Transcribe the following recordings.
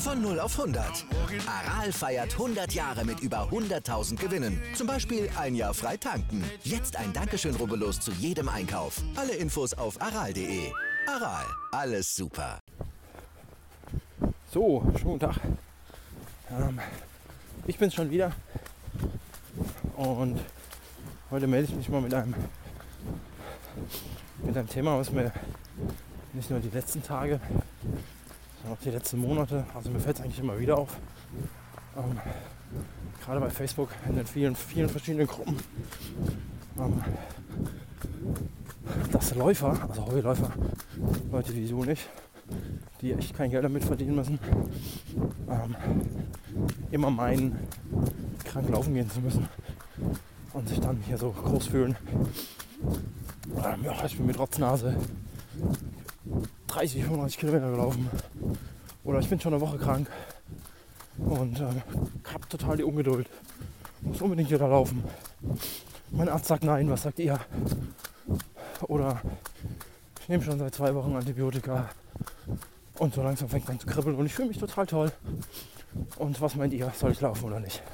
Von 0 auf 100. Aral feiert 100 Jahre mit über 100.000 Gewinnen. Zum Beispiel ein Jahr frei tanken. Jetzt ein Dankeschön, rubbellos zu jedem Einkauf. Alle Infos auf aral.de. Aral, alles super. So, schönen Tag. Ich bin's schon wieder. Und heute melde ich mich mal mit einem Thema, was mir nicht nur die letzten Tage, sondern auch die letzten Monate, also mir fällt es eigentlich immer wieder auf, gerade bei Facebook in den vielen verschiedenen Gruppen, dass Läufer, also Hobbyläufer, Leute wie du nicht, die echt kein Geld damit verdienen müssen, immer meinen, krank laufen gehen zu müssen und sich dann hier so groß fühlen. Ja, ich bin mit Rotznase 30, 35 Kilometer gelaufen oder ich bin schon eine Woche krank und habe total die Ungeduld, muss unbedingt wieder laufen. Mein Arzt sagt nein, was sagt ihr? Oder ich nehme schon seit 2 Wochen Antibiotika und so langsam fängt es an zu kribbeln und ich fühle mich total toll. Und was meint ihr, soll ich laufen oder nicht?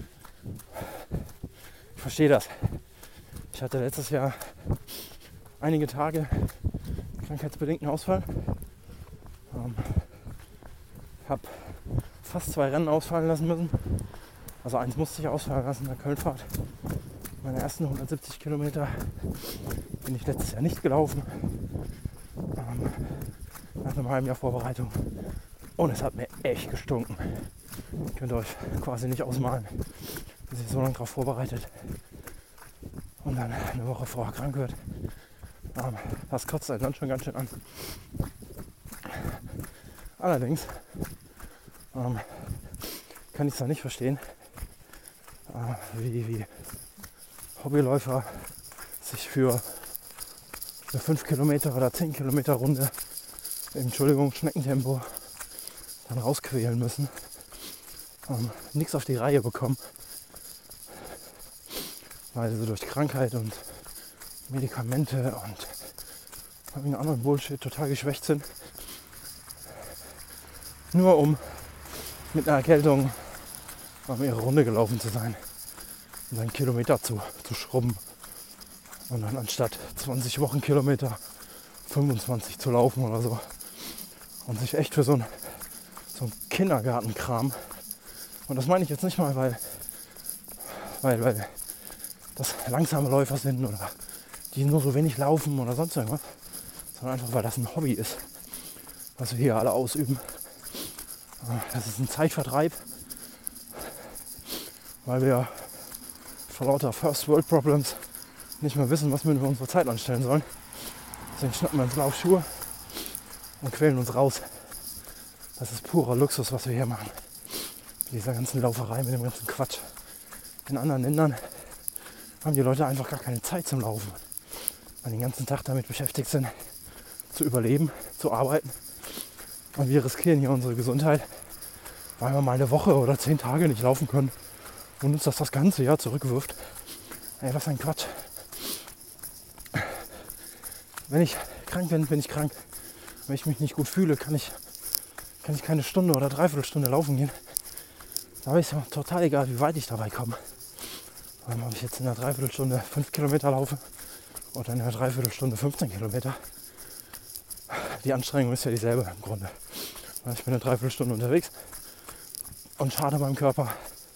Ich verstehe das. Ich hatte letztes Jahr einige Tage krankheitsbedingten Ausfall. Habe fast 2 Rennen ausfallen lassen müssen. Also eins musste ich ausfallen lassen, der Kölnfahrt. Meine ersten 170 Kilometer bin ich letztes Jahr nicht gelaufen. Nach einem halben Jahr Vorbereitung. Und es hat mir echt gestunken. Könnt ihr euch quasi nicht ausmalen, wie sich so lange darauf vorbereitet. Und dann eine Woche vorher krank wird. Das kotzt einen dann schon ganz schön an. Allerdings kann ich es da nicht verstehen, wie Hobbyläufer sich für eine 5 Kilometer oder 10 Kilometer Runde im Schneckentempo dann rausquälen müssen, nichts auf die Reihe bekommen, weil sie durch Krankheit und Medikamente und irgendeinen anderen Bullshit total geschwächt sind, nur um mit einer Erkältung ihre Runde gelaufen zu sein und einen Kilometer zu schrubben und dann anstatt 20 Wochenkilometer 25 zu laufen oder so und sich echt für so ein Kindergartenkram, und das meine ich jetzt nicht mal, weil das langsame Läufer sind oder die nur so wenig laufen oder sonst irgendwas, sondern einfach, weil das ein Hobby ist, was wir hier alle ausüben. Das ist ein Zeitvertreib, weil wir vor lauter First World Problems nicht mehr wissen, was wir für unsere Zeit anstellen sollen. Deswegen schnappen wir uns Laufschuhe und quälen uns raus. Das ist purer Luxus, was wir hier machen. Mit dieser ganzen Lauferei, mit dem ganzen Quatsch. In anderen Ländern haben die Leute einfach gar keine Zeit zum Laufen, weil die den ganzen Tag damit beschäftigt sind, zu überleben, zu arbeiten. Und wir riskieren hier unsere Gesundheit, weil wir mal eine Woche oder 10 Tage nicht laufen können und uns das ganze Jahr zurückwirft. Ey, was ein Quatsch. Wenn ich krank bin, bin ich krank. Wenn ich mich nicht gut fühle, kann ich keine Stunde oder Dreiviertelstunde laufen gehen. Da ist es total egal, wie weit ich dabei komme. Ob ich jetzt in einer Dreiviertelstunde 5 Kilometer laufe oder in einer Dreiviertelstunde 15 Kilometer. Die Anstrengung ist ja dieselbe im Grunde. Ich bin eine Dreiviertelstunde unterwegs und schade meinem Körper.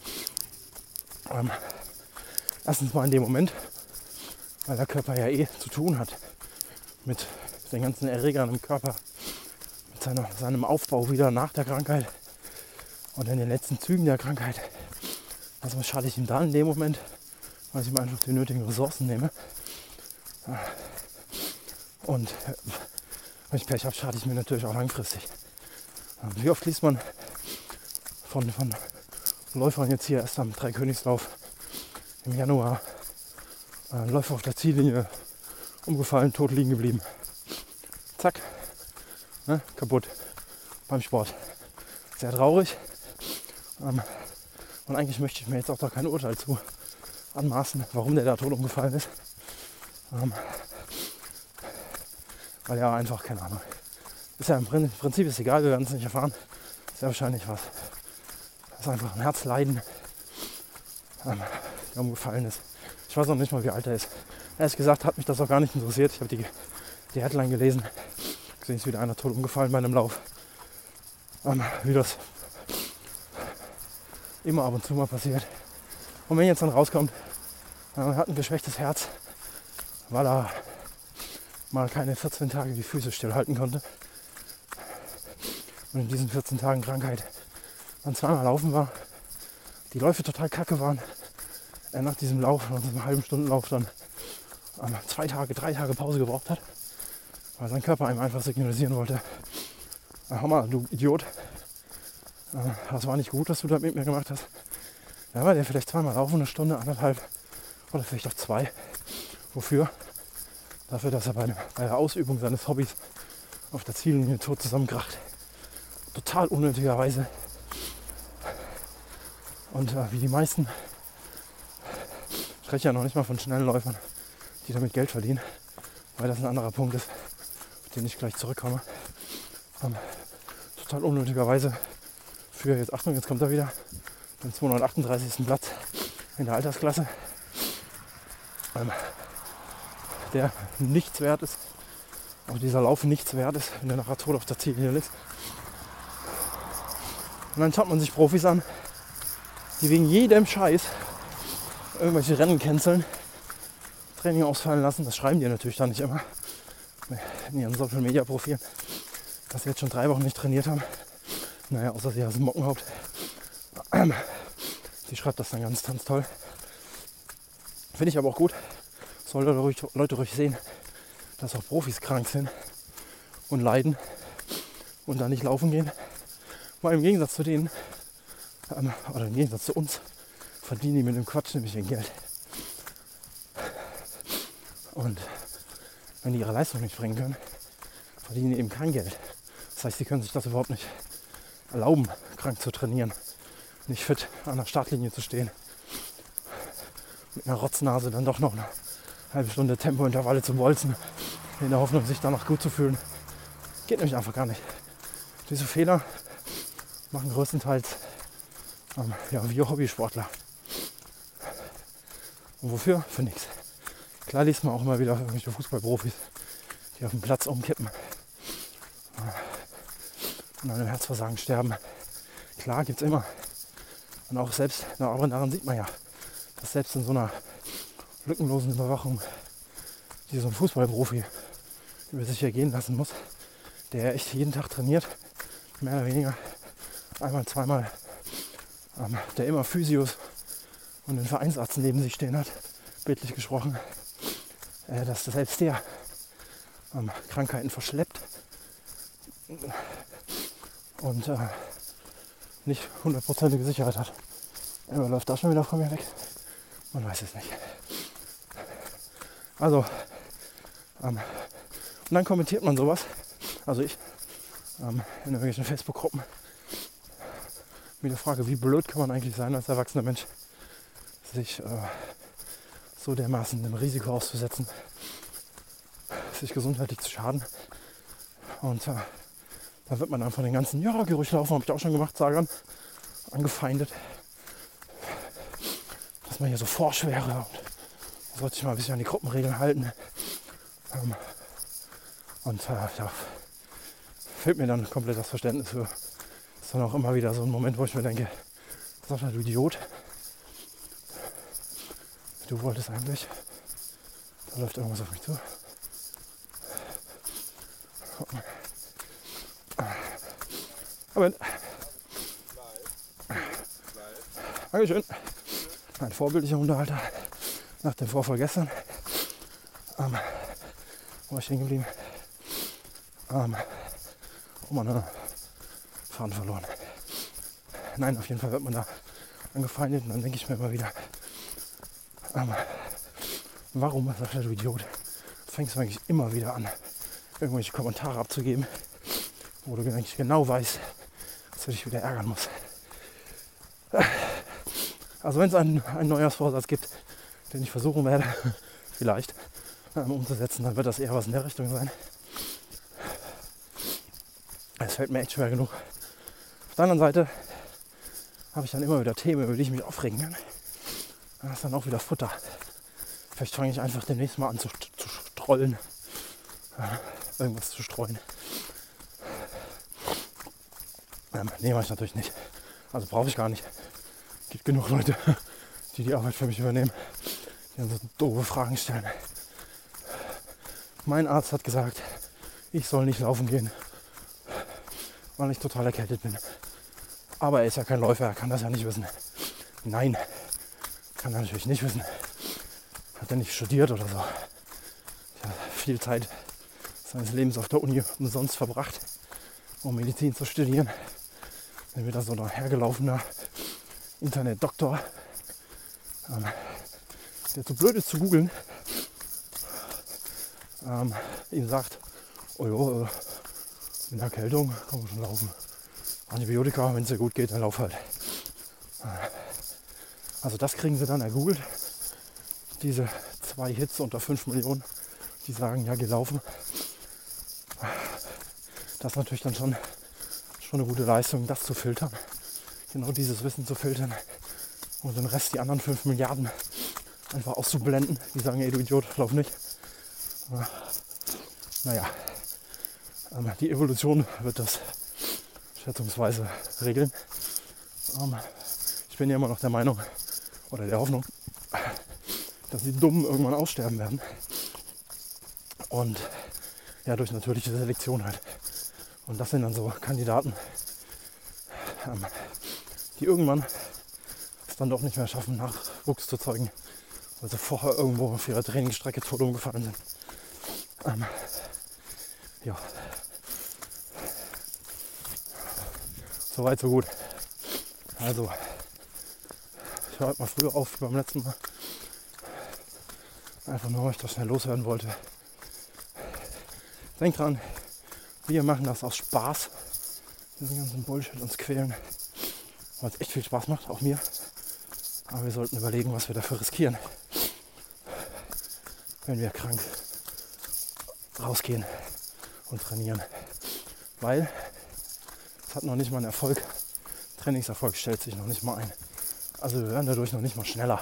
Erstens mal in dem Moment, weil der Körper ja zu tun hat mit den ganzen Erregern im Körper, mit seinem Aufbau wieder nach der Krankheit und in den letzten Zügen der Krankheit. Also schade ich ihm da in dem Moment, weil ich ihm einfach die nötigen Ressourcen nehme. Und wenn ich Pech habe, schade ich mir natürlich auch langfristig. Wie oft liest man von Läufern jetzt hier erst am Dreikönigslauf im Januar, Läufer auf der Ziellinie, umgefallen, tot liegen geblieben. Zack, ne, kaputt beim Sport. Sehr traurig. Und eigentlich möchte ich mir jetzt auch da kein Urteil zu anmaßen, warum der da tot umgefallen ist. Weil ja einfach, keine Ahnung. Ist ja im Prinzip ist egal, wir werden es nicht erfahren. Sehr wahrscheinlich was. Das ist einfach ein Herzleiden, der umgefallen ist. Ich weiß auch nicht mal, wie alt er ist. Ehrlich gesagt hat mich das auch gar nicht interessiert. Ich habe die Headline gelesen. Gesehen ist wieder einer tot umgefallen bei einem Lauf. Wie das immer ab und zu mal passiert. Und wenn jetzt dann rauskommt, er hat ein geschwächtes Herz, weil er mal keine 14 Tage die Füße stillhalten konnte. Und in diesen 14 Tagen Krankheit dann zweimal laufen war, die Läufe total kacke waren. Er nach diesem Lauf, nach diesem halben Stundenlauf dann 2 Tage, 3 Tage Pause gebraucht hat, weil sein Körper ihm einfach signalisieren wollte, hör mal, du Idiot, das war nicht gut, was du da mit mir gemacht hast. Ja, war der vielleicht zweimal laufen, eine Stunde, 1,5 oder vielleicht auch 2. Wofür? Dafür, dass er bei der Ausübung seines Hobbys auf der Ziellinie tot zusammenkracht. Total unnötigerweise. Und wie die meisten, ich spreche ja noch nicht mal von schnellen Läufern, die damit Geld verdienen, weil das ein anderer Punkt ist, auf den ich gleich zurückkomme. Total unnötigerweise für, jetzt Achtung, jetzt kommt er wieder, den 238. Platz in der Altersklasse, der nichts wert ist, auch dieser Lauf nichts wert ist, wenn der nachher tot auf der Ziellinie liegt. Und dann schaut man sich Profis an, die wegen jedem Scheiß irgendwelche Rennen canceln, Training ausfallen lassen. Das schreiben die natürlich dann nicht immer in ihren Social Media Profilen, dass sie jetzt schon 3 Wochen nicht trainiert haben. Naja, außer sie ist Mockenhaupt. Die schreibt das dann ganz, ganz toll. Finde ich aber auch gut. Sollen Leute ruhig sehen, dass auch Profis krank sind und leiden und da nicht laufen gehen. Weil im Gegensatz zu denen, oder im Gegensatz zu uns, verdienen die mit dem Quatsch nämlich wenig Geld. Und wenn die ihre Leistung nicht bringen können, verdienen die eben kein Geld. Das heißt, sie können sich das überhaupt nicht erlauben, krank zu trainieren, nicht fit an der Startlinie zu stehen, mit einer Rotznase dann doch noch eine halbe Stunde Tempointervalle zu bolzen, in der Hoffnung, sich danach gut zu fühlen. Geht nämlich einfach gar nicht. Diese Fehler machen größtenteils wir Hobbysportler. Und wofür? Für nichts. Klar liest man auch immer wieder irgendwelche Fußballprofis, die auf dem Platz umkippen und an einem Herzversagen sterben. Klar, gibt's immer. Und auch selbst, aber daran sieht man ja, dass selbst in so einer lückenlosen Überwachung, die so ein Fußballprofi über sich ergehen lassen muss, der echt jeden Tag trainiert, mehr oder weniger, einmal, zweimal, der immer Physios und den Vereinsarzt neben sich stehen hat, bildlich gesprochen, dass selbst der Krankheiten verschleppt und nicht 100%ige Sicherheit hat. Er läuft da schon wieder von mir weg. Man weiß es nicht. Also, und dann kommentiert man sowas, also ich, in irgendwelchen Facebook-Gruppen, mit der Frage, wie blöd kann man eigentlich sein als erwachsener Mensch, sich so dermaßen dem Risiko auszusetzen, sich gesundheitlich zu schaden. Und da wird man dann von den ganzen, ja, geh ruhig laufen, habe ich auch schon gemacht, Sagern, angefeindet, dass man hier so forsch wäre und man sollte sich mal ein bisschen an die Gruppenregeln halten. Ja, fehlt mir dann komplett das Verständnis für. Das ist dann auch immer wieder so ein Moment, wo ich mir denke, sag mal, du Idiot, du wolltest eigentlich, da läuft irgendwas auf mich zu. Moment. Dankeschön. Ein vorbildlicher Unterhalter nach dem Vorfall gestern. Wo war ich stehen geblieben? Man Faden verloren. Nein, auf jeden Fall wird man da angefeindet und dann denke ich mir immer wieder, warum, sagt der, du Idiot, fängst du eigentlich immer wieder an, irgendwelche Kommentare abzugeben, wo du eigentlich genau weißt, dass du dich wieder ärgern musst. Also wenn es einen Neujahrsvorsatz gibt, den ich versuchen werde, vielleicht umzusetzen, dann wird das eher was in der Richtung sein. Es fällt mir echt schwer genug, der anderen Seite habe ich dann immer wieder Themen, über die ich mich aufregen kann. Das ist dann auch wieder Futter. Vielleicht fange ich einfach demnächst mal an zu strollen. Irgendwas zu streuen. Nee, mache ich natürlich nicht. Also brauche ich gar nicht. Es gibt genug Leute, die die Arbeit für mich übernehmen, die dann so doofe Fragen stellen. Mein Arzt hat gesagt, ich soll nicht laufen gehen, weil ich total erkältet bin. Aber er ist ja kein Läufer, er kann das ja nicht wissen. Nein, kann er natürlich nicht wissen. Hat er nicht studiert oder so. Er hat viel Zeit seines Lebens auf der Uni umsonst verbracht, um Medizin zu studieren. Wenn wieder so ein hergelaufener Internet-Doktor, der zu blöd ist zu googeln, ihm sagt, oh jo, in der Erkältung kann man schon laufen. Antibiotika, wenn es dir gut geht, dann lauf halt. Also das kriegen sie dann ergoogelt. Diese 2 Hits unter 5 Millionen, die sagen, ja, geh laufen. Das ist natürlich dann schon eine gute Leistung, das zu filtern. Genau dieses Wissen zu filtern. Und den Rest, die anderen 5 Milliarden, einfach auszublenden. Die sagen, ey du Idiot, lauf nicht. Naja, die Evolution wird das schätzungsweise regeln. Ich bin ja immer noch der Meinung oder der Hoffnung, dass die Dummen irgendwann aussterben werden. Und ja, durch natürliche Selektion halt. Und das sind dann so Kandidaten, die irgendwann es dann doch nicht mehr schaffen, Nachwuchs zu zeugen, weil sie vorher irgendwo auf ihrer Trainingsstrecke tot umgefallen sind. Ja. Soweit, so gut. Also, ich höre halt mal früher auf beim letzten Mal. Einfach nur, weil ich das schnell loswerden wollte. Denkt dran, wir machen das aus Spaß. Diesen ganzen Bullshit uns quälen. Weil es echt viel Spaß macht, auch mir. Aber wir sollten überlegen, was wir dafür riskieren. Wenn wir krank rausgehen und trainieren. Weil es hat noch nicht mal einen Erfolg. Trainingserfolg stellt sich noch nicht mal ein. Also wir werden dadurch noch nicht mal schneller.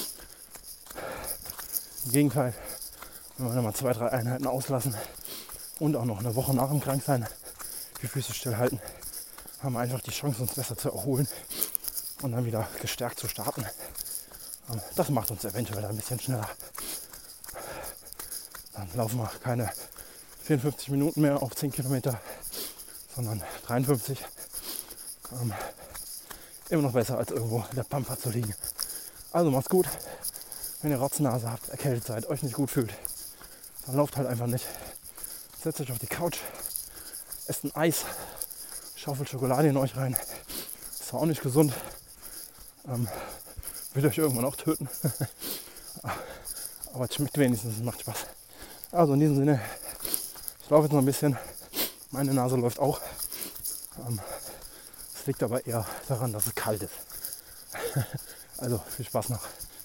Im Gegenteil, wenn wir dann mal 2, 3 Einheiten auslassen und auch noch eine Woche nach dem Kranksein die Füße stillhalten, haben wir einfach die Chance, uns besser zu erholen und dann wieder gestärkt zu starten. Das macht uns eventuell ein bisschen schneller. Dann laufen wir keine 54 Minuten mehr auf 10 Kilometer, sondern 53. Immer noch besser als irgendwo in der Pampa zu liegen. Also macht's gut. Wenn ihr Rotznase habt, erkältet seid, euch nicht gut fühlt, dann lauft halt einfach nicht. Setzt euch auf die Couch, esst ein Eis, schaufelt Schokolade in euch rein. Ist zwar auch nicht gesund, will euch irgendwann auch töten. Aber es schmeckt wenigstens, es macht Spaß. Also in diesem Sinne, ich laufe jetzt noch ein bisschen. Meine Nase läuft auch. Es liegt aber eher daran, dass es kalt ist. Also viel Spaß noch.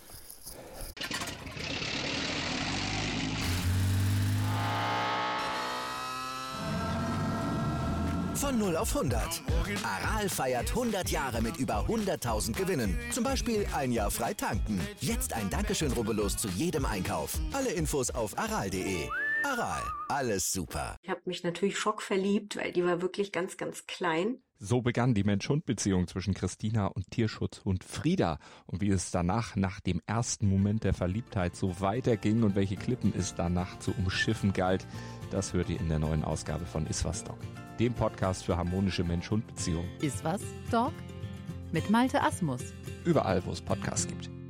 Von 0 auf 100. Aral feiert 100 Jahre mit über 100.000 Gewinnen. Zum Beispiel ein Jahr frei tanken. Jetzt ein Dankeschön, rubbellos zu jedem Einkauf. Alle Infos auf aral.de. Aral, alles super. Ich habe mich natürlich schockverliebt, weil die war wirklich ganz, ganz klein. So begann die Mensch-Hund-Beziehung zwischen Christina und Tierschutzhund Frieda. Und wie es danach, nach dem ersten Moment der Verliebtheit, so weiterging und welche Klippen es danach zu umschiffen galt, das hört ihr in der neuen Ausgabe von Iswas Dog, dem Podcast für harmonische Mensch-Hund-Beziehungen. Iswas Dog mit Malte Asmus. Überall, wo es Podcasts gibt.